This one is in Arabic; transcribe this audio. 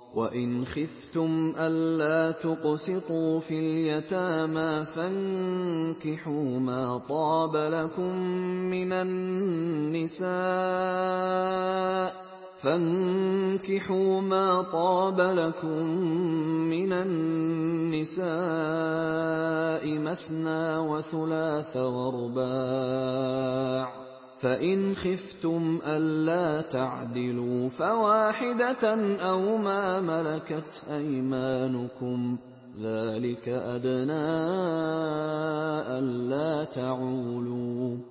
وَإِنْ خِفْتُمْ أَلَّا تُقْسِطُوا فِي الْيَتَامَىٰ فَانكِحُوا مَا طَابَ لَكُم مِّنَ النِّسَاءِ مَثْنَىٰ وَثُلَاثَ وَرُبَاعَ ۖ فَإِنْ خِفْتُمْ أَلَّا تَعْدِلُوا فَوَاحِدَةً أَوْ مَا مَلَكَتْ أَيْمَانُكُمْ ۚ ذَٰلِكَ أَدْنَىٰ أَلَّا تَعُولُوا